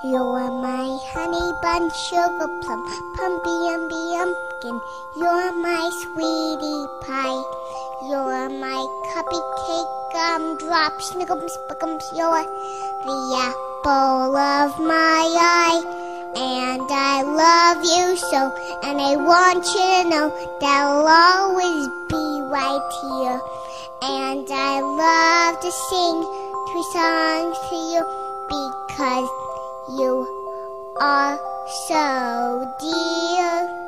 You're my honey bun, sugar plum, pumpkin. You're my sweetie pie. You're my cupcake, gumdrop, snickums, spickums. You're the apple of my eye. And I love you so, and I want you to know that I'll always be right here. And I love to sing 3 songs to you because you are so dear.